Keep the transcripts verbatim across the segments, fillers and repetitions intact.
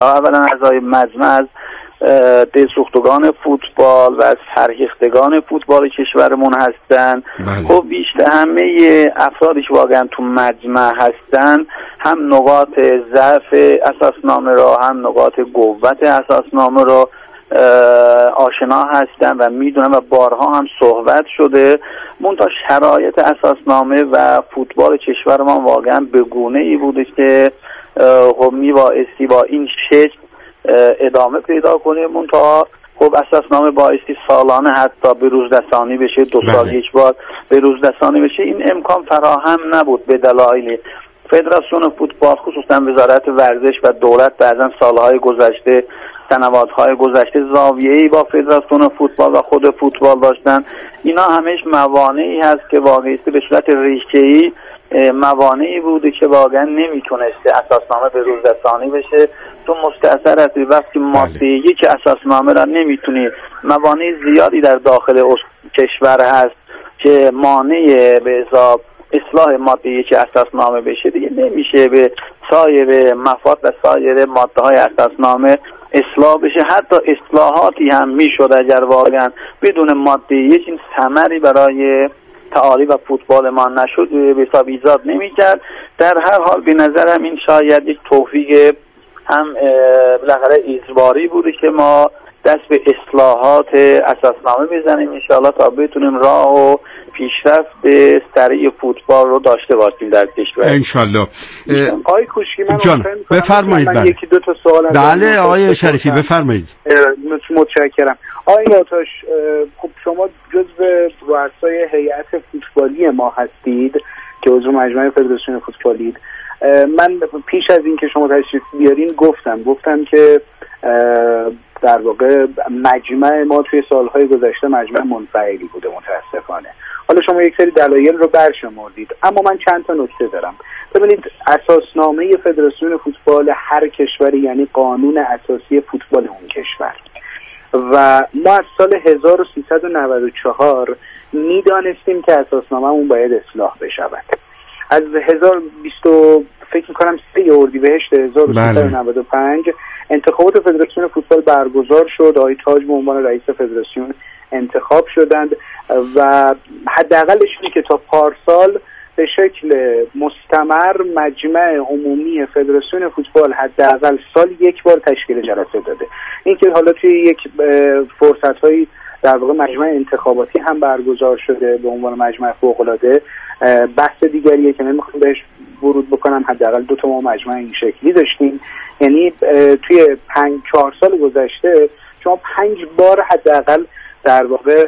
اولا اعضای مجمع از دلسوختگان فوتبال و از فرهیختگان فوتبال کشورمون هستن. خب بیشتر همه افرادی که واقعا تو مجمع هستن هم نقاط ضعف اساسنامه را هم نقاط قوت اساسنامه را آشنا هستن و میدونن و بارها هم صحبت شده. منتها شرایط اساسنامه و فوتبال کشور ما واقعا به گونه ای بوده که خب میبایستی با این شکل ادامه پیدا کنه. منتها خب اساسنامه بایستی سالانه حتی به روزرسانی بشه، دو سال بله. یک بار به روزرسانی بشه. این امکان فراهم نبود به دلایل فدراسیون فوتبال، خصوصا وزارت ورزش و دولت بعضا سالهای گذشته سنواتهای گذشته زاویه‌ای با فدراسیون فوتبال و خود فوتبال داشتن. اینا همش موانعی هست که واقعی به صورت ریشه‌ای موانعی بوده که واقعا نمیتونسته اساسنامه به روز رسانی بشه. تو مستأثر از وقتی ماده یک اساسنامه را نمیتونی، موانع زیادی در داخل کشور هست که مانع به حساب اصلاح ماده یک اساسنامه بشه، دیگه نمیشه به سایر مفاد و سایر ماده های اساسنامه اصلاح بشه. حتی اصلاحاتی هم میشد اگر واقعا بدون ماده یک این ثمری برای تعالی و فوتبال ما نشد به حساب ایجاد نمی‌کرد. در هر حال به نظرم این شاید یک توفیق هم بالاخره اجباری بوده که ما دست به اصلاحات اساسنامه بزنیم ان شاءالله تا بتونیم راه و پیشرفت سریع فوتبال رو داشته باشیم در کشور ان شاءالله. آقای کوشکی من جان بفرمایید. من یکی دو تا سوال بله آقای شریفی بفرمایید. متشکرم. آقای نوتاش، خب شما جزو رؤسای هیئت فوتبالی ما هستید که عضو مجمع فدراسیون فوتبالید. من پیش از این که شما تشریف بیارین گفتم گفتم که در واقع مجمع ما توی سالهای گذشته مجمع منفعلی بوده متاسفانه. حالا شما یک سری دلایل رو برشمردید، اما من چند تا نکته دارم. ببینید، اساسنامه فدراسیون فوتبال هر کشوری یعنی قانون اساسی فوتبال اون کشور و ما از سال هزار و سیصد و نود و چهار میدانستیم که اساسنامه اون باید اصلاح بشود. از هزار و بیست فکر میکنم سه اردیبهشت هزار و سیصد و نود و پنج انتخابات فدراسیون فوتبال برگزار شد. آقای تاج به عنوان رئیس فدراسیون انتخاب شدند و حداقلش اینه که تا پارسال به شکل مستمر مجمع عمومی فدراسیون فوتبال حداقل سال یک بار تشکیل جلسه داده. این که حالا توی یک فرصت‌های در واقع مجمع انتخاباتی هم برگزار شده به عنوان مجمع فوق‌العاده، بحث دیگریه که نمیخوام بهش ورود بکنم. حداقل دو تا ما مجمع این شکلی داشتیم، یعنی توی پنج چهار سال گذشته شما پنج بار حداقل در واقع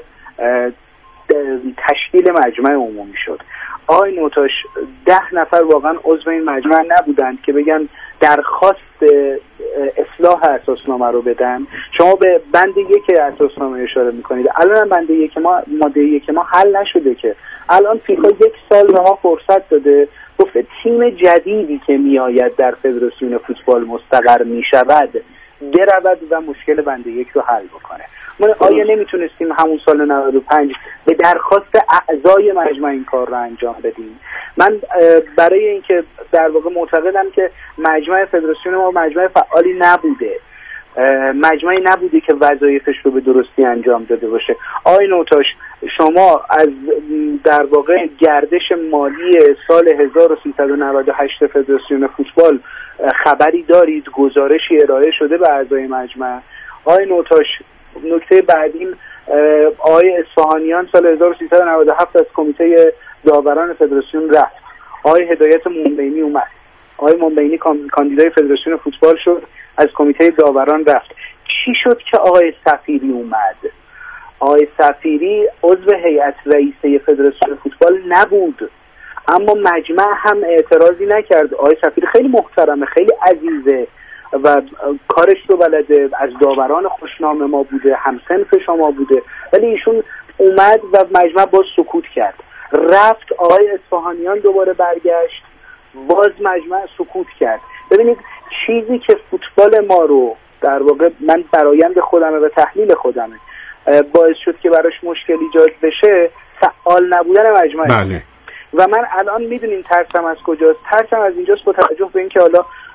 تشکیل مجمع عمومی شد. آقای نوتاش، ده نفر واقعا عضو این مجمع نبودند که بگن درخواست اصلاح اساسنامه رو بدن. شما به بند یک اساسنامه اشاره میکنید. الان بند یک ما ماده یک ما حل نشده که الان فیفا یک سال به ما فرصت داده، گفته تیم جدیدی که میآید در فدراسیون فوتبال مستقر میشود برود و مشکل بند یک رو حل بکنه. ما آیا نمیتونستیم همون سال نود و پنج به درخواست اعضای مجمع این کار رو انجام بدیم؟ من برای اینکه در واقع معتقدم که مجمع فدراسیون ما مجمع فعالی نبوده، مجمعی نبوده که وظایفش رو به درستی انجام داده باشه. آقای نوتاش، شما از در واقع گردش مالی سال هزار و سیصد و نود و هشت فدراسیون فوتبال خبری دارید؟ گزارشی ارائه شده به اعضای مجمع؟ آقای نوتاش، نکته بعدیم، آقای اصفهانیان سال هزار و سیصد و نود و هفت از کمیته داوران فدراسیون رفت. آقای هدایت منبینی اومد. آقای منبینی کاندیدای فدراسیون فوتبال شد، از کمیته داوران رفت. چی شد که آقای صفیری اومد؟ آقای صفیری عضو هیئت رئیسه فدراسیون فوتبال نبود، اما مجمع هم اعتراضی نکرد. آقای صفیری خیلی محترمه، خیلی عزیزه و کارش رو بلده، از داوران خوشنام ما بوده، همسنف شما بوده، ولی ایشون اومد و مجمع باز سکوت کرد. رفت آقای اصفهانیان دوباره برگشت، باز مجمع سکوت کرد. ببینید، چیزی که فوتبال ما رو در واقع من برآیند خودمه و تحلیل خودمه باعث شد که براش مشکل ایجاد بشه، فعال نبودن مجمع. بله. و من الان میدونین ترسم از کجاست؟ ترسم از اینجاست با توجه به اینکه حالا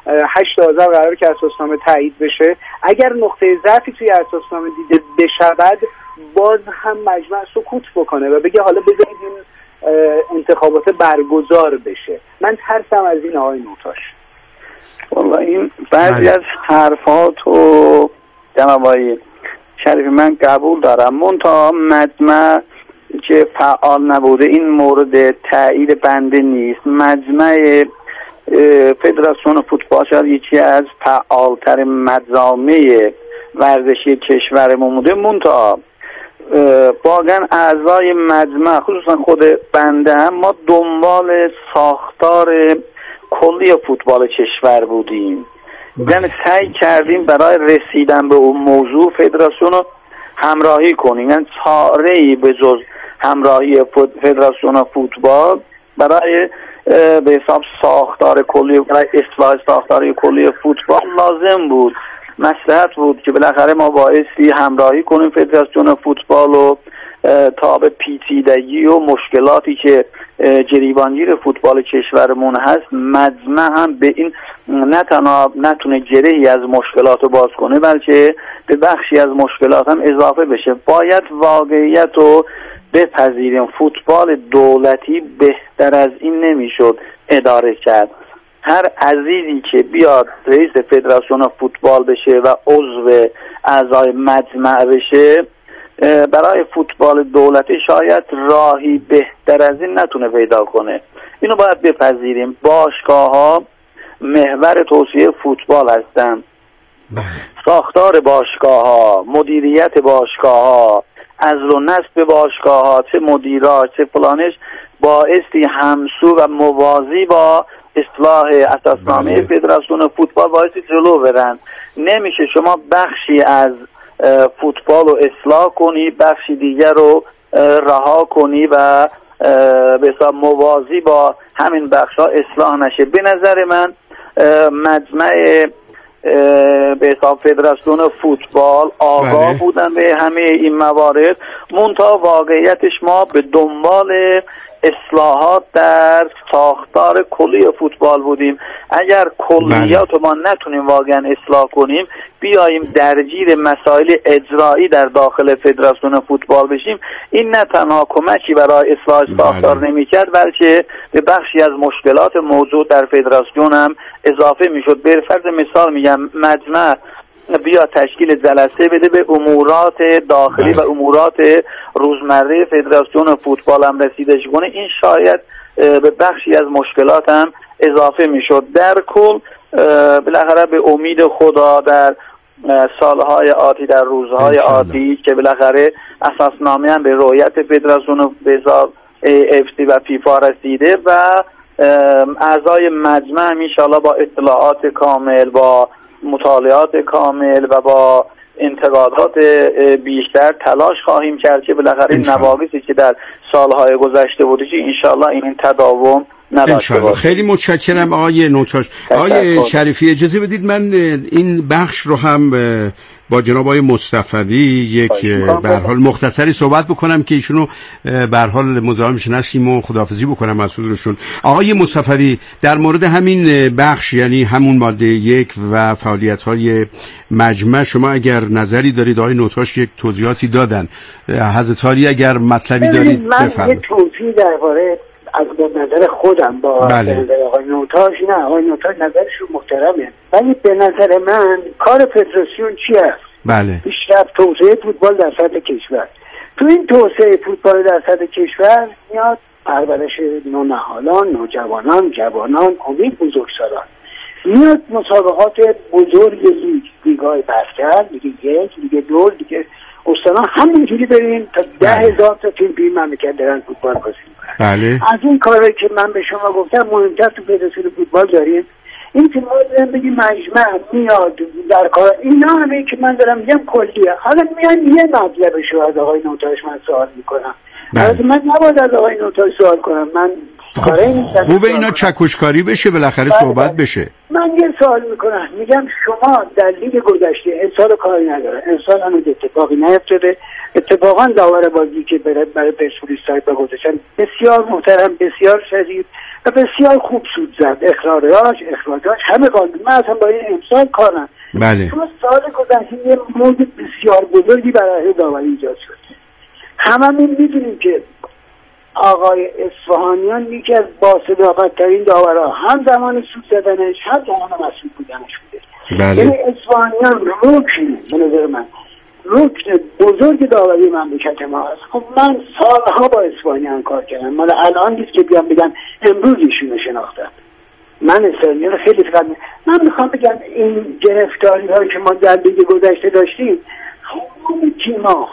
هشت آذر قرار که اساسنامه تایید بشه. اگر نقطه ضعفی توی اساسنامه دیده بشود باز هم مجمع سکوت بکنه و بگه حالا بذارید این انتخابات برگزار بشه. من ترسم از این آقای نوتاش. والله این بعضی از حرفات و جناب آقای شریفی من قبول دارم، منتها مجمع که فعال نبوده این مورد تایید بنده نیست. مجمع فدراسیون فوتبال شاید یکی از فعالتر مجامع ورزشی کشورمون بوده، منتها واقعا اعضای مجمع خصوصا خود بنده هم ما دنبال ساختار کلی فوتبال کشور بودیم، یعنی سعی کردیم برای رسیدن به اون موضوع فدراسیون رو همراهی کنیم، یعنی چاره‌ای به جز همراهی فدراسیون فوتبال برای به حساب ساختار کلی، برای اصلاح ساختار کلی فوتبال لازم بود، مصلحت بود که بالاخره ما بایستی همراهی کنیم فدراسیون فوتبال و تا به پیچیدگی و مشکلاتی که جریبانگیر فوتبال کشورمون هست مجمع هم به این نه تنها نتونه گرهی از مشکلات رو باز کنه بلکه به بخشی از مشکلات هم اضافه بشه. باید واقعیت رو بپذیریم، فوتبال دولتی بهتر از این نمیشد اداره کرد. هر عزیزی که بیاد رئیس فدراسیون فوتبال بشه و عضو اعضای مجمع بشه برای فوتبال دولتی شاید راهی بهتر از این نتونه پیدا کنه. اینو باید بپذیریم. باشگاه ها محور توسعه فوتبال هستن. ساختار باشگاه ها، مدیریت باشگاه ها، عزل و نصب باشگاه ها، چه مدیرا چه فلانش بایستی همسو و موازی با اصلاح اساسنامه فدراسیون فوتبال بایستی جلو برن. نمیشه شما بخشی از فوتبال رو اصلاح کنی بخشی دیگر رو رها کنی و به حساب موازی با همین بخش ها اصلاح نشه. به نظر من مجمع به حساب فدراسیون فوتبال آگاه بله. بودن به همه این موارد، منتها واقعیتش ما به دنبال اصلاحات در ساختار کلی فوتبال بودیم. اگر کلیات بله. ما نتونیم واقعا اصلاح کنیم بیاییم درگیر مسائل اجرایی در داخل فدراسیون فوتبال بشیم، این نه تنها کمکی برای اصلاح ساختار بله. نمی‌کرد بلکه به بخشی از مشکلات موجود در فدراسیون هم اضافه میشد. به فرض مثال میگم مجمع بیا تشکیل جلسه بده به امورات داخلی بله. و امورات روزمره فدراسیون فوتبال هم رسیدش کنه، این شاید به بخشی از مشکلات هم اضافه میشد. در کل بالاخره به امید خدا در سالهای آتی در روزهای آتی که بالاخره اساسنامه هم به رؤیت فدراسیون بزار اف سی و فیفا رسیده و اعضای مجمع ان شاءالله با اطلاعات کامل با مطالعات کامل و با انتقادات بیشتر تلاش خواهیم کرد که بالاخره این نواقصی که در سالهای گذشته بوده که انشالله این تداوم نداشته باشه. خیلی متشکرم آقای نوتاش. آقای شریفی اجازه بدید من این بخش رو هم با جناب آقای مصطفی یک به هر حال مختصری صحبت بکنم که ایشونو به هر حال مزاحمش نشیم و خداحافظی بکنم از حضورشون. آقای مصطفی در مورد همین بخش یعنی همون ماده یک و فعالیت‌های مجمع شما اگر نظری دارید آقای نوتاش یک توضیحاتی دادن، حضرت عالی اگر مطلبی دارید بفرمایید. من یه توضیح درباره از نظر خودم با بله. آقای نوتاش نه آقای نوتاش نظرشون محترمه، ولی به نظر من کار فدراسیون چی است؟ بله. پیشرفت توسعه فوتبال در سطح کشور. تو این توسعه فوتبال در سطح کشور میاد پرورش نونهالان، نوجوانان، جوانان، امید بزرگسالان، میاد مسابقات بزرگ لیگ، لیگ‌های برتر، لیگ یک، لیگ دو، لیگ استان همینجوری بریم تا ده هزار تا تیم بی مملکت دارن فوتبال بازی میکنن. بله. از این کاری که من به شما گفتم مهمتر تو فدراسیون فوتبال داریم این که ما داریم بگیم مجمع میاد در کار اینا همه که من دارم میگم کلیه. حالا میان یه مطلبشو از آقای نوتاش من سوال میکنم. از من نباید از آقای نوتاش سوال کنم، من خوبه اینا چکشکاری بشه، بالاخره صحبت بشه. من یه سوال میکنم، میگم شما در لیگ گذشته انسان کاری نداره، انسان هم اتفاقی نیفتاده، اتفاقا داور بازی که برای پرسپولیس سایپا گذاشتن بسیار محترم، بسیار شدید و بسیار خوب سود زد، اخراجاش اخراجاش همه قانون. من اصلا با این امسال کارم. بله. تو سال گذشته یه موج بسیار بزرگی برای داوری ایجاد شد. هممون میدونیم که آقای اصفهانیان یکی از باصداقت ترین داورها، هم زمان سود زدنش هم زمان مسئول بودنش بوده. بله. یعنی اصفهانیان رکن به نظر من رکن بزرگ داوری مملکت ما است. خب من سالها با اصفهانیان کار کردم، مال الان نیست که بیام بگم امروز ایشونو شناختم. من اصفهانیان خیلی فقط من میخوام بگم این گرفتاری هایی که ما در لیگ گذشته داشتیم، تمام تیم‌ها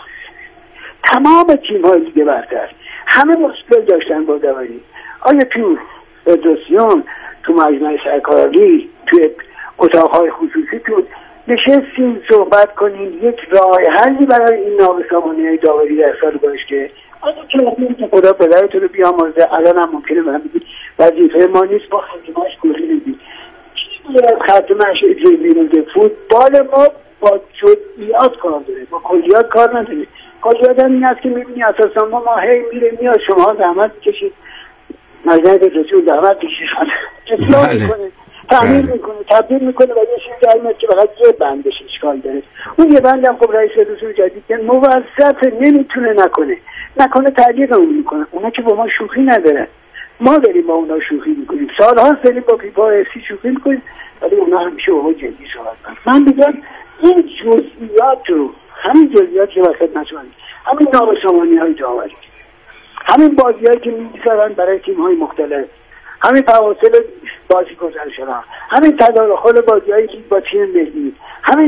تمام تیم‌های لیگ برتر همه مشکل داشتن با داوری. آیا تو فدراسیون، تو مجمع سرکاری، تو اتاق‌های خصوصی تو نشستیم صحبت کنیم یک راه حلی برای این نابسامانی‌های داوری در سال گذشته؟ آیا کلمه‌ای که خدا پدرتون رو بیامرزه الان هم ممکنه من بگید وظیفه ما نیست با خدماش گزینه بدید چی از خدماش اجازه بیرونده؟ فوتبال ما با جزئیات کار داره، با کلیات کار نداره. کلیات هم این است که میبینی اساسا ما ما هی میره میاد شما زحمت بکشید، مجمع فدراسیون زحمت بکشید، اصلاح میکنه، تعمیر میکنه، تبدیل میکنه و یه چیز در میاد که فقط یه بندش اشکال داره. اون یه بند هم خب رئیس فدراسیون جدید که موظفه نمیتونه نکنه نکنه تعلیق اون میکنه. اونا که با ما شوخی نداره، ما داریم با اونا شوخی میکنیم، سالها داریم با فیفا اسی شوخی میکنیم، ولی اونا همیشه اونا جدی صحبت کنن. من میگم این جزئیات رو، همین جزئیات که وسط نشوند، همین نابسامانی‌های داوری، همین بازی‌هایی که می‌گذارن برای تیم‌های مختلف، همین فواصل بازی گذارش‌ها، همین تدارک‌های بازی‌هایی که با تیم ملی، همین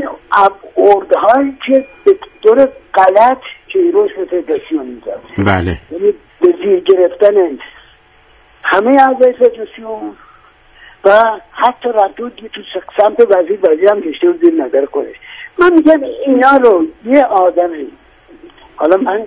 اردهایی که به طور غلط کیروش به فدراسیون می‌ذاره. بله. یعنی به زیر گرفتن همه اعضای فدراسیون و حتی ردود تو سمت وزیر وزیر هم کشته و زیر نظر خودش. من میگم اینا رو یه آدمی، حالا من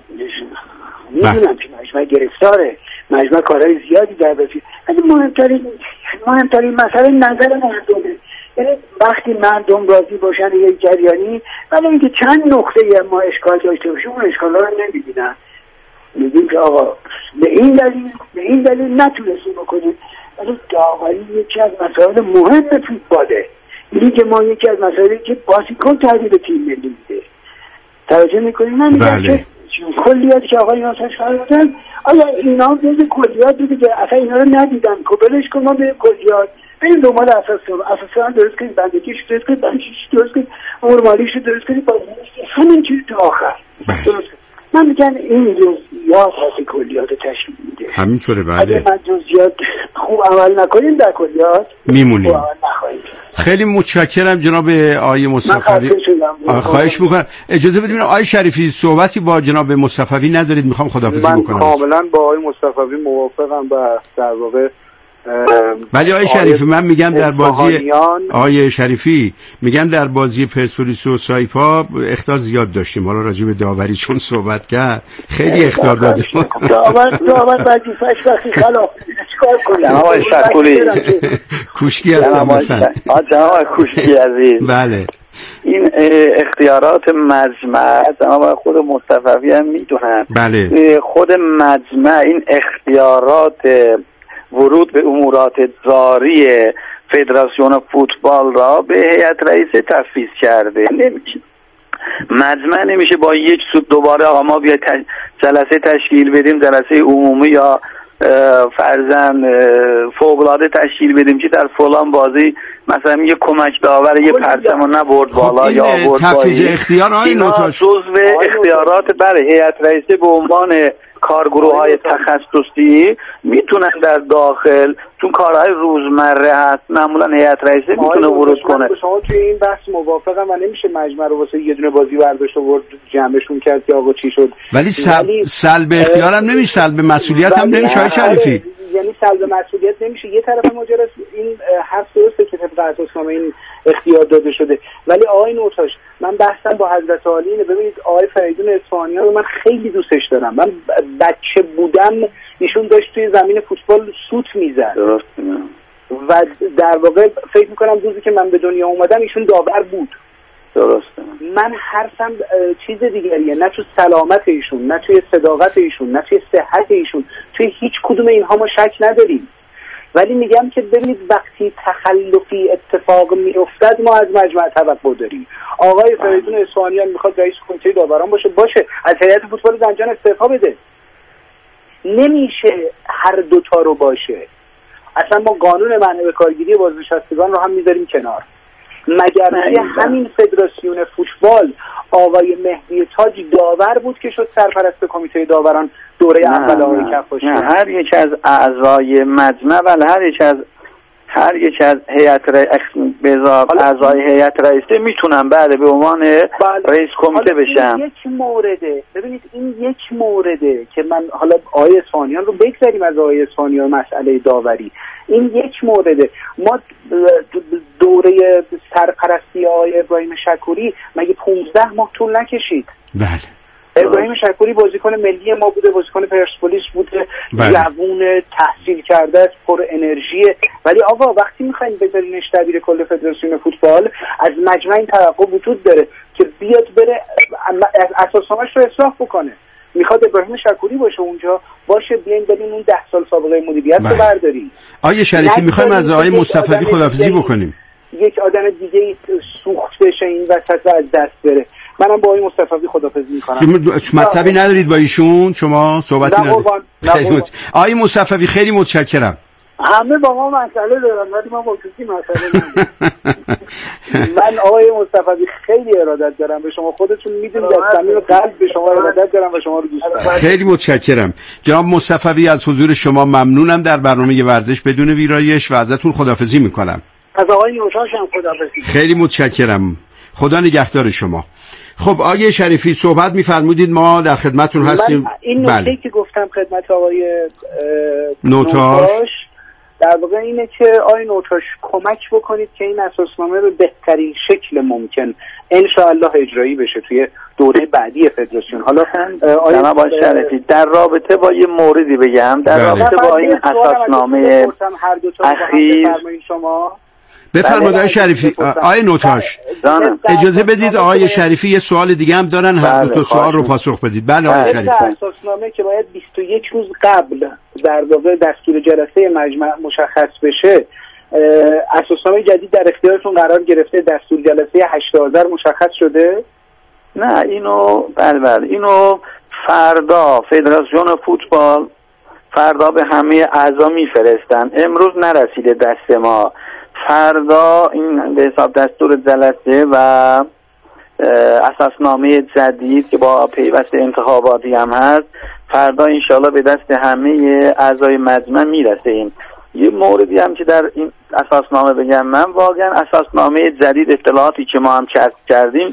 میدونم که مجمع گرفتاره، مجمع کارهای زیادی در بسید، ولی مهمترین مهمترین مسئله نظر مردمه. یعنی وقتی مردم راضی باشن یک جریانی، ولی اینکه چند نقطه ما اشکال داشته باشیم اون اشکال رو نمیبینن، میگیم که آقا به این دلیل به این دلیل نتونستیم بکنیم. ولی داوری یکی از مسائل مهم فوتباله. لیگ ما یکی از مسائلی که بازیکن تحویل تیم ملی میده. توجه میکنیم؟ من میگم که کلیات که آقای ناصر فرمودن، آیا اینا جز کلیات دیگه که اصلا اینا رو ندیدن که بلش کن ما به کلیات بریم دنبال اساس اساسا درست کنیم، بندگیش درست کنیم، بندگیش درست کنیم، امور مالیش درست کنیم، همین چیز تا آخر درست کنیم. من میگم این جزئیات هست کلیات تشکیل میده. همینطوره. بله. اگه من جزئیات خوب عمل نکنیم در کلیات میمونیم. خیلی متشکرم جناب آقای مصطفی. خواهش میکنم اجازه بدید آقای شریفی صحبتی با جناب مصطفی ندارید؟ میخوام خداحافظی بکنم. من کاملا با آقای مصطفی موافقم و در واقع ولی آقای شریفی من میگم در بازی آقای شریفی میگم در بازی پرسپولیس و سایپا اخطار زیاد داشتیم. حالا راجع به داوری چون صحبت کرد خیلی اخطار داده. داور داور وظیفه‌اش وقتی خلاف چیکار کنه؟ آقای شکوری کوشکی هستم مثلا. آقا کوشکی عزیز. بله. این اختیارات مجمع جناب خود مصطفی هم میدونن. بله. خود مجمع این اختیارات ورود به امورات جاری فدراسیون فوتبال را به هیئت رئیسه تفویض کرده. نمیشه مجمع نمیشه با یک سود دوباره آقا ما بیا جلسه تشکیل بدیم، جلسه عمومی یا فرضاً فوق‌العاده تشکیل بدیم که در فلان بازی مثلا یه کمک داور یه پرچمو نبرد بالا خب یا آورد تفویض اختیار اینا جزو اختیارات برای هیئت رئیسه به عنوان کارگروه‌های تخصصی میتونن در داخل چون کارهای روزمره هست معمولا هیئت رئیسه میتونه ورود کنه. شما توی این بحث موافقم و نمیشه مجمع رو واسه یه دونه بازی برداشت و ورد جمعشون کرد که آقا چی شد. ولی سلب سلب اختیار هم نمیشه، سلب مسئولیت هم نمیشه آقای شریفی. یعنی سلب مسئولیت نمیشه. یه طرف ماجرا این حرف درسته که طبق اساسنامه این اختیار داده شده، ولی آقای نوتاش من بحثم با حضرت عالی اینه. ببینید آقای فریدون اصفهانیان رو من خیلی دوستش دارم. من بچه بودم ایشون داشت توی زمین فوتبال سوت میزد و در واقع فکر میکنم روزی که من به دنیا اومدم ایشون داور بود. درسته. من حرفم چیز دیگریه، نه تو سلامت ایشون، نه توی صداقت ایشون، نه توی صحت ایشون، توی هیچ کدوم اینها ما شک نداریم. ولی میگم که ببینید وقتی تخلفی اتفاق میافتد ما از مجمع توقع داریم. آقای فریدون اصفهانیان میخواد رئیس کمیته داوران باشه، باشه، از هیئت فوتبال زنجان استعفا بده. نمیشه هر دوتا رو باشه. اصلا ما قانون منع به کارگیری بازنشستگان رو هم میذاریم کنار. مگر نه همین فدراسیون فوتبال آقای مهدی تاج داور بود که شد سرپرست کمیته داوران دوره اول آقای کفاشی؟ نه، هر یک از اعضای مجمع و هر یک از هر یک از هیئت رئیس اعضای هیئت رئیسه میتونن بعد به عنوان رئیس کمیته بشن. این یک مورده. ببینید این یک مورده که من حالا آقای اصفهانیان رو بگذاریم از آقای اصفهانیان مسئله داوری، این یک مورده. ما دوره سرپرستی آقای ابراهیم شکوری مگه پانزده ماه طول نکشید؟ بله. ابراهیم شکوری بازیکن ملی ما بوده، بازیکن پرسپولیس بوده، جوون تحصیل کرده، پر انرژی. ولی آقا وقتی میخواین بذارینش دبیر کل فدراسیون فوتبال، از مجمع این توقع وجود داره که بیاد بره اساسنامه‌اش رو اصلاح بکنه. میخواد ابراهیم شکوری باشه اونجا، باشه بیاین بریم اون ده سال سابقه مدیریت رو برداریم. آقای شریفی میخوایم از آقای مصطفی خداحافظی بکنیم. یک آدم دیگه سوخت بشه این وسط و از دست بره. منم با آقای مصطفی خداحافظی میکنم. شما مطلبی ندارید با ایشون؟ شما صحبتی ندارید؟ آقای مصطفی خیلی متشکرم. همه با ما مسئله دارن ولی ما با کسی مسئله نداریم. من آقای مصطفی خیلی ارادت دارم به شما، خودتون میدونید از صمیم قلب به شما ارادت دارم و شما رو دوست دارم. خیلی متشکرم جناب مصطفی، از حضور شما ممنونم در برنامه ورزش بدون ویرایش و ازتون خداحافظی میکنم. از آقای نوشاش هم خداحافظی. خیلی متشکرم، خدا نگهدار شما. خب آقای شریفی صحبت می‌فرمودید، ما در خدمتتون هستیم. این نکته بله. که گفتم خدمت آقای نوتاش در واقع اینه که آقای نوتاش کمک بکنید که این اساسنامه به بهترین شکل ممکن ان شاء الله اجرایی بشه توی دوره بعدی فدراسیون. حالا جناب آقای شریفی در رابطه با یه موردی بگم، در رابطه با این اساسنامه اخیر شما بفرمایید آقای شریفی. آقای نوتاش اجازه بدید آقای شریفی یه سوال دیگه هم دارن، هر دو تا سوال رو پاسخ بدید. بله آقای شریفی. اساسنامه که باید بیست و یک روز قبل در واقع دستور جلسه مجمع مشخص بشه، اساسنامه جدید در اختیارتون قرار گرفته، دستور جلسه هشت آذر مشخص شده؟ نه اینو بله بله اینو فردا فدراسیون فوتبال فردا به همه اعضا میفرستن، امروز نرسیده دست ما. فردا این به حساب دستور جلسه و اساسنامه جدید که با پیوست انتخاباتی هم هست فردا انشالله به دست همه اعضای مجمع میرسه. این یه موردی هم که در این اساسنامه بگم، من واقعا اساسنامه جدید اطلاعاتی که ما هم کردیم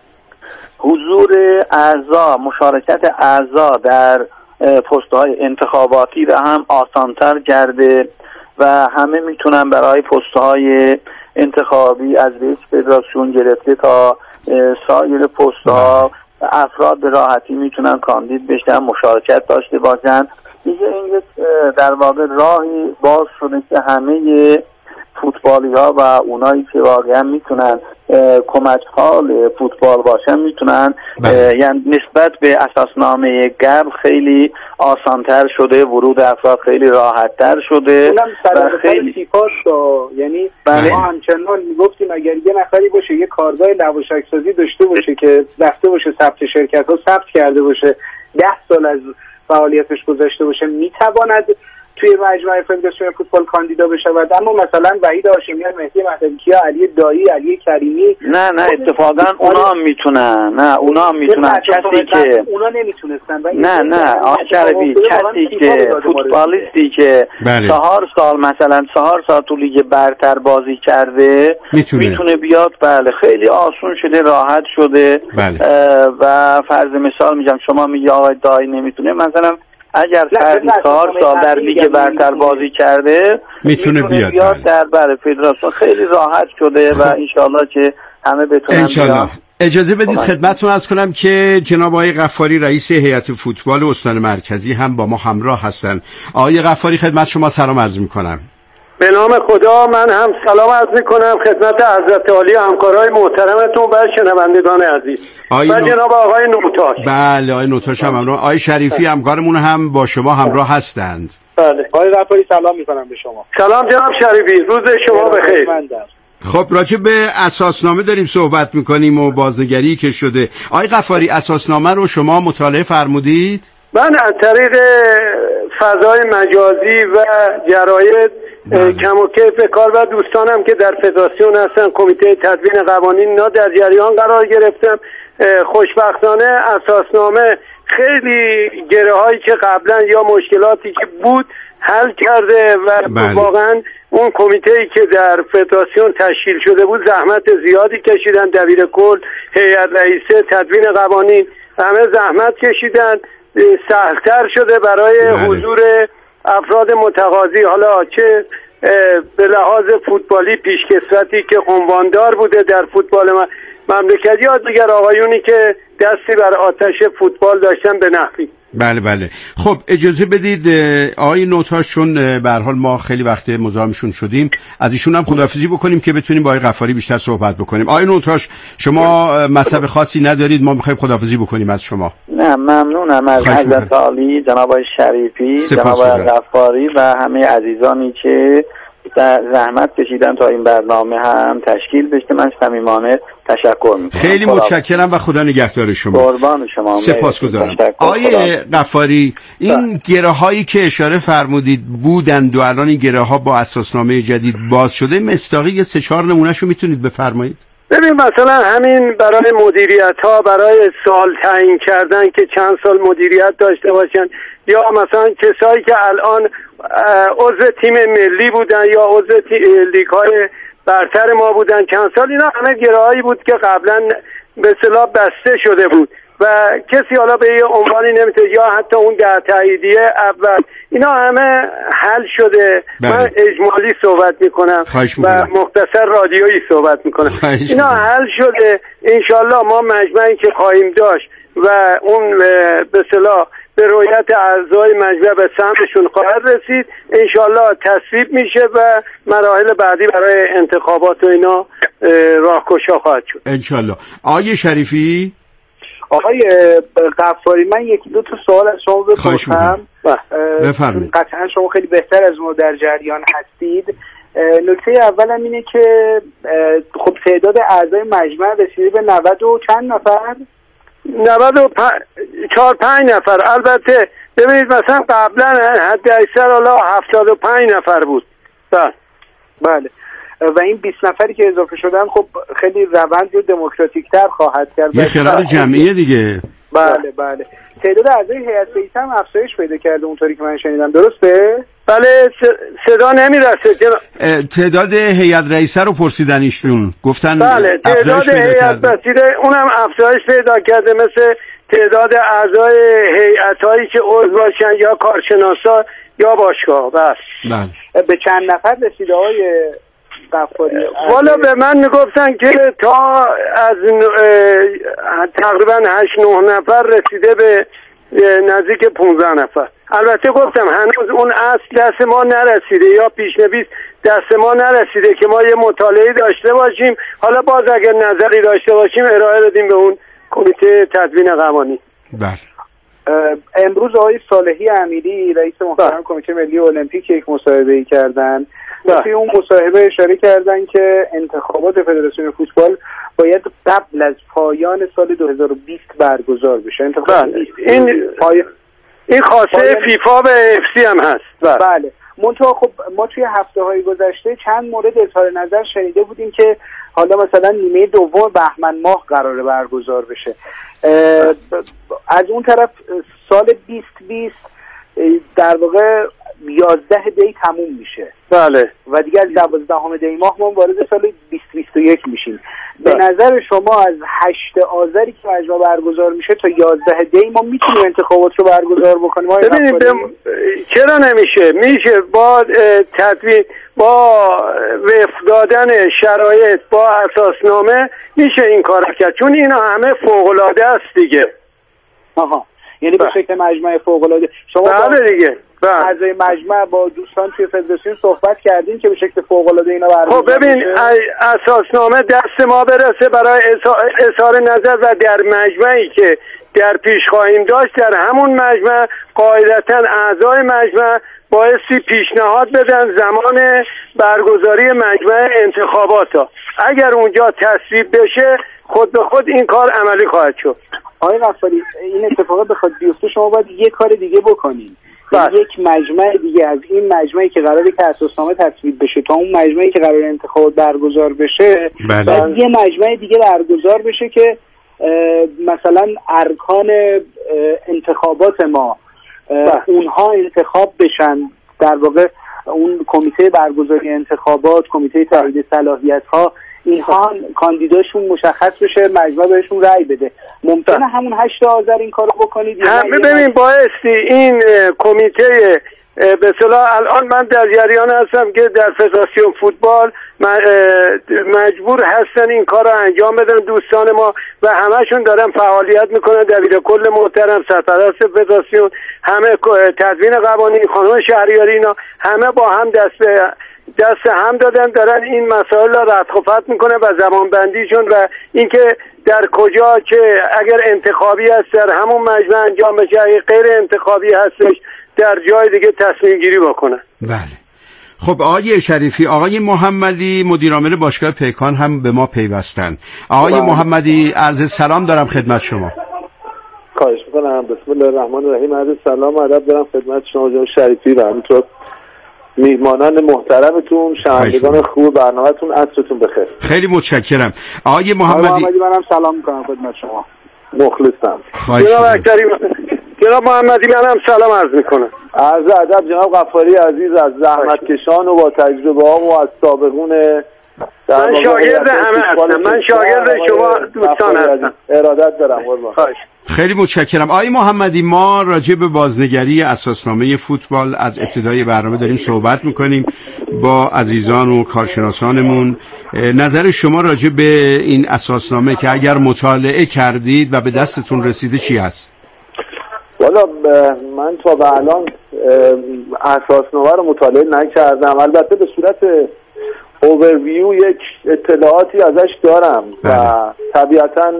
حضور اعضا، مشارکت اعضا در پست‌های انتخاباتی را هم آسان‌تر کرده و همه میتونن برای پست‌های انتخابی از رئیس فدراسیون گرفته تا سایر پست‌ها افراد به راحتی میتونن کاندید بشن، مشارکت داشته باشن. دیگه این در واقع راهی باز شده که همه فوتبالی ها و اونایی که واقعا میتونن کمک حال فوتبال باشن میتونن یعنی نسبت به اساسنامه قبل خیلی آسانتر شده، ورود افراد خیلی راحتتر شده و خیلی فیفاست. یعنی ما همچنان میگفتیم اگر یه نفری باشه یه کارگاه لواشک سازی داشته باشه که رفته باشه ثبت شرکت ها ثبت کرده باشه، ده سال از فعالیتش گذشته باشه، میتواند توی مجمع فدراسیون فوتبال کاندیدا بشود. اما مثلا وحید هاشمیان، مهدی مهدوی‌کیا، علی دایی، علی کریمی نه نه اتفاقا اونا هم میتونن، نه اونا هم میتونن. کسی که اونا نمیتونستن نه نه آشربی کسی که فوتبالیستی که چهار سال مثلا چهار سال تو لیگ برتر بازی کرده میتونه, میتونه بیاد. بله خیلی آسون شده، راحت شده. بله. و فرض مثال میگم شما میگی آقای دایی نمیتونه، مثلا اگر فردی چهار سال در لیگ برتر بازی کرده میتونه بیاد, بیاد در بر فدراسیون. خیلی راحت شده و انشالله که همه بتونن انشالله اجازه بدید خدمتتون عرض کنم که جناب آقای غفاری رئیس هیئت فوتبال استان مرکزی هم با ما همراه هستن. آقای غفاری خدمت شما سلام عرض میکنم. به نام خدا من هم سلام عرض میکنم خدمت حضرت عالی و همکارای محترمتون و شنوندگان عزیز و نو... جناب آقای نوتاش. بله آقای نوتاش هم همراه. آقای شریفی همکارمون هم با شما همراه هستند. بله آقای غفاری سلام میکنم به شما. سلام جناب شریفی، روز شما بخیر. خب راجع به اساسنامه داریم صحبت میکنیم و بازنگری که شده. آقای غفاری اساسنامه رو شما مطالعه فرمودید؟ من از طریق فضای مجازی و جراید کم و کیف کار و دوستانم که در فدراسیون هستن، کمیته تدوین قوانین، اینا در جریان قرار گرفتم. خوشبختانه اساسنامه خیلی گره هایی که قبلا یا مشکلاتی که بود حل کرده و بله. واقعا اون کمیته‌ای که در فدراسیون تشکیل شده بود زحمت زیادی کشیدن، دبیر کل، هیئت رئیسه، تدوین قوانین همه زحمت کشیدن، سهل‌تر شده برای بله. حضور افراد متقاضی، حالا چه به لحاظ فوتبالی پیشکسوتی که عنواندار بوده در فوتبال مملکتی یا دیگر آقایونی که دستی بر آتش فوتبال داشتن به نحوی. بله بله. خب اجازه بدید آقای نوتاش، چون به هر حال ما خیلی وقت مزاحمشون شدیم، از ایشون هم خداحافظی بکنیم که بتونیم با آقای غفاری بیشتر صحبت بکنیم. آقای نوتاش شما مطلب خاصی ندارید، ما میخوایم خداحافظی بکنیم از شما. نه ممنونم از حضرت عالی، جناب آقای شریفی، جناب آقای غفاری و همه عزیزانی که زحمت کشیدن تا این برنامه هم تشکیل بشه. من صمیمانه تشکر میکنم. خیلی متشکرم و خدا نگهدار شما. قربان شما. سپاسگزارم. آقای غفاری، این گره هایی که اشاره فرمودید بودند و الان این گره ها با اساسنامه جدید باز شده، مصداقی یه سه چهار نمونهشو میتونید بفرمایید؟ ببین مثلا همین برای مدیریت ها، برای سال تعیین کردن که چند سال مدیریت داشته باشن، یا مثلا کسایی که الان عضو تیم ملی بودن یا عضو لیگ های برتر ما بودن چند سال، اینا همه گرهایی بود که قبلا به اصطلاح بسته شده بود و کسی حالا به یه عنوانی نمیتونه، یا حتی اون در تاییدیه اول، اینا همه حل شده. بله. من اجمالی صحبت میکنم و مختصر رادیویی صحبت میکنم. اینا حل شده. انشالله ما مجمعی که خواهیم داشت و اون به اصطلاح به رویت اعضای مجمع به سمتشون خواهد رسید، انشالله تصویب میشه و مراحل بعدی برای انتخابات و اینا راهگشا خواهد شد انشالله. آقای شریفی، آقای غفاری، من یکی دو تا سوال از شما بپرسم. بفرمایید. قطعا شما خیلی بهتر از ما در جریان هستید. نکته اولم اینه که خب تعداد اعضای مجمع رسیده به نود و چند نفر؟ نود و چهار پنج نفر. البته ببینید مثلا قبلا حد اکثر حالا هفتاد و پنج نفر بود. بله بله. و این بیست نفری که اضافه شدن خب خیلی روند رو دموکراتیک تر خواهد کرد. یه خلال جمعیه دیگه. بله بله. تعداد اعضای هیئت رئیسه هم افزایش پیدا کرده اونطوری که من شنیدم، درسته؟ بله صدا نمیرسه. تعداد هیئت رئیسه رو پرسیدن ایشون، گفتن بله تعداد هیئت رئیسه اونم افزایش پیدا کرده، مثل تعداد اعضای هیئتایی که عضو باشن یا کارشناسا یا باشگاه. بس بله. به چند نفر رسیده های غفاری؟ والا به من میگفتن که تا از تقریبا هشت نه نفر رسیده به نزدیک پونزده نفر. البته گفتم هنوز اون اصل دست ما نرسیده یا پیشنویس دست ما نرسیده که ما یه مطالعه داشته باشیم، حالا باز اگر نظری داشته باشیم ارائه بدیم به اون کمیته تدوین قوانین. بله. امروز آقای صالحی امیری رئیس محترم کمیته ملی المپیک یک مصاحبه‌ای کردن. توی اون مصاحبه اشاره کردن که انتخابات فدراسیون فوتبال باید قبل از پایان سال دو هزار و بیست برگزار بشه. انتخابات این پای... این خواسته فیفا به اف سی هم هست. بله, بله. منتها خب ما توی هفته های گذشته چند مورد اظهار نظر شنیده بودیم که حالا مثلا نیمه دوم بهمن ماه قراره برگزار بشه. از اون طرف سال بیست بیست در واقع یازده دی تموم میشه. بله. و دیگه از دوازدهم دی ماه ما وارد سال بیست بیست و یک میشیم. به نظر شما از هشت آذری که مجمع برگزار میشه تا یازده دی ما میتونیم انتخابات رو برگزار بکنیم؟ ببینید چرا نمیشه؟ میشه با تدوین با وفق دادن شرایط با اساسنامه میشه این کار کرد، چون اینا همه فوق‌العاده است دیگه. آها، یعنی به شکل مجمع فوق‌العاده. شما بله دیگه اعضای مجمع با دوستان توی فدراسیون صحبت کردین که به شکل فوق‌العاده اینا برگزار خب ببین اساسنامه دست ما برسه برای اظهار نظر و در مجمعی که در پیش خواهیم داشت، در همون مجمع قاعدتاً اعضای مجمع بایستی پیشنهاد بدن زمان برگزاری مجمع انتخابات ها. اگر اونجا تصویب بشه خود به خود این کار عملی خواهد شد. آقای غفاری، این اتفاقات بخواد بیفته شما باید یک کار دیگه بکنین. یک مجمع دیگه از این مجمعی که قراره که اساسنامه تصویب بشه تا اون مجمعی که قراره انتخابات برگزار بشه، بله. باید یه مجمع دیگه برگزار بشه که مثلا ارکان انتخابات ما اونها انتخاب بشن. در واقع اون کمیته برگزاری انتخابات، کمیته تایید صلاحیت ها، اینها کاندیداشون مشخص بشه، مجمع بهشون رأی بده. ممکنه همون هشت آذر این کارو بکنید؟ هم ببین بایستی این کمیته به اصطلاح الان من در جریان هستم که در فدراسیون فوتبال مجبور هستن این کار رو انجام بدن دوستان ما و همشون دارن فعالیت میکنن. دبیر کل محترم، سرپرست فدراسیون، همه تدوین قوانین، خانم شهریاری، اینا همه با هم دست دست هم دادن، دارن این مسائل را ردخ و فتح میکنن و زمان بندیشون و اینکه در کجا که اگر انتخابی هست در همون مجمع انجام بشه، اگر غیر انتخابی هستش در جای دیگه تصمیم گیری بکنن. بله. خب آقای شریفی، آقای محمدی مدیر عامل باشگاه پیکان هم به ما پیوستن. آقای بله. محمدی عرض سلام دارم خدمت شما. خواهش میکنم. بسم الله الرحمن الرحیم. عرض سلام و ادب دارم خدمت شما جناب شریفی و همینطور میهمانان محترمتون، شنوندگان خوب برنامه‌تون. عصرتون بخیر. خیلی متشکرم. آقای محمدی آقای محمدی منم سلام میکنم خدمت شما. مخلصم. جناب اکتری، جناب محمدی منم سلام عرض میکنم. عرض ادب جناب غفاری عزیز، از زحمتکشان و با تجربه ها و از سابقون. من شاگرد همه هستم. من شاگرد شما دوستان هستم. ارادت دارم قربان. خیلی متشکرم. آقای محمدی، ما راجع به بازنگری اساسنامه فوتبال از ابتدای برنامه داریم صحبت میکنیم با عزیزان و کارشناسانمون. نظر شما راجع به این اساسنامه که اگر مطالعه کردید و به دستتون رسیده چی هست؟ والا من تا به الان اساسنامه رو مطالعه نکردم، البته به صورت اوورویو یک اطلاعاتی ازش دارم بله. و طبیعتاً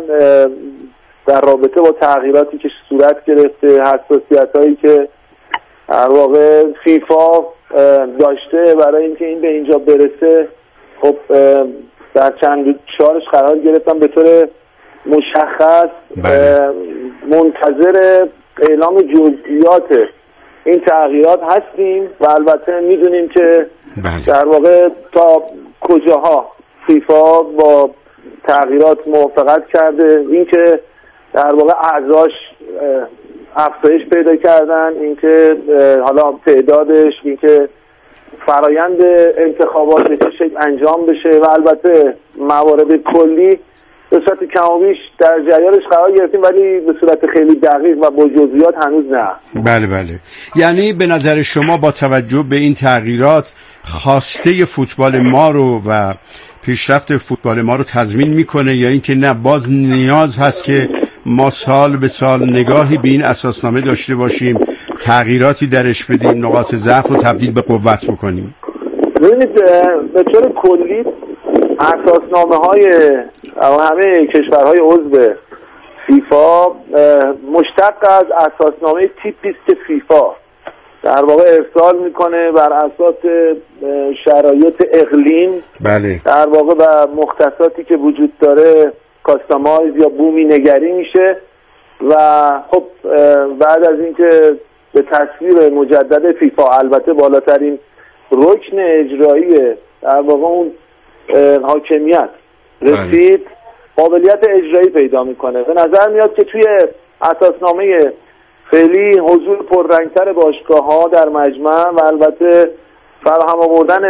در رابطه با تغییراتی که صورت گرفته، حساسیت هایی که در واقع فیفا داشته برای اینکه این به اینجا برسه، خب در چند چهارش قرار گرفتم به طور مشخص. بله. منتظر اعلام جزئیات این تغییرات هستیم و البته میدونیم که بله. در واقع تا کجاها فیفا با تغییرات موافقت کرده، اینکه در واقع اعضاش افزایش پیدا کردن، اینکه حالا تعدادش، اینکه فرایند انتخابات به چه شکل انجام بشه و البته موارد کلی به صورت کم و بیش در جریانش قرار گرفتیم، ولی به صورت خیلی دقیق و با جزئیات هنوز نه. بله بله. یعنی به نظر شما با توجه به این تغییرات خواسته فوتبال ما رو و پیشرفت فوتبال ما رو تضمین میکنه یا اینکه نه باز نیاز هست که ما سال به سال نگاهی به این اساسنامه داشته باشیم، تغییراتی درش بدیم، نقاط ضعف رو تبدیل به قوت بکنیم؟ ببینید به طور کلی اساسنامه های همه کشورهای عضو فیفا مشتق از اساسنامه تیپیست فیفا در واقع ارسال میکنه بر اساس شرایط اقلیم. بله. در واقع و مختصاتی که وجود داره کاستامایز یا بومی نگری میشه و خب بعد از اینکه به تصویر مجدد فیفا البته بالاترین رکن اجرایی در واقع اون حاکمیت رسید، قابلیت اجرایی پیدا میکنه. به نظر میاد که توی اساسنامه فعلی حضور پررنگتر باشگاه ها در مجمع و البته فراهم آوردن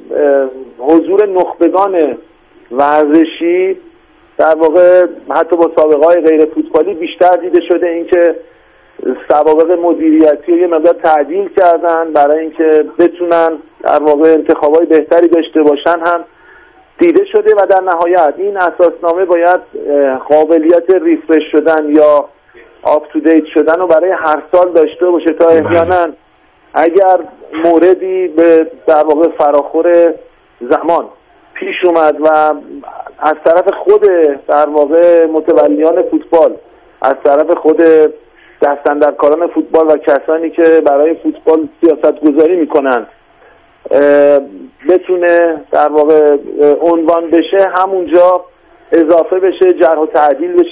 حضور نخبگان ورزشی در واقع حتی با سابقه های غیر فوتبالی بیشتر دیده شده. اینکه سوابق مدیریتی یه مقدار تعدیل کردن برای اینکه بتونن در واقع انتخابای بهتری داشته باشن هم دیده شده و در نهایت این اساسنامه باید قابلیت ریفرش شدن یا آپ تو دیت شدن رو برای هر سال داشته باشه تا احیانا اگر موردی به در واقع فراخور زمان پیش اومد و از طرف خود در واقع متولیان فوتبال، از طرف خود دستاندرکاران فوتبال و کسانی که برای فوتبال سیاست گذاری میکنند بتونه در واقع عنوان بشه، همونجا اضافه بشه، جرح و تعدیل بشه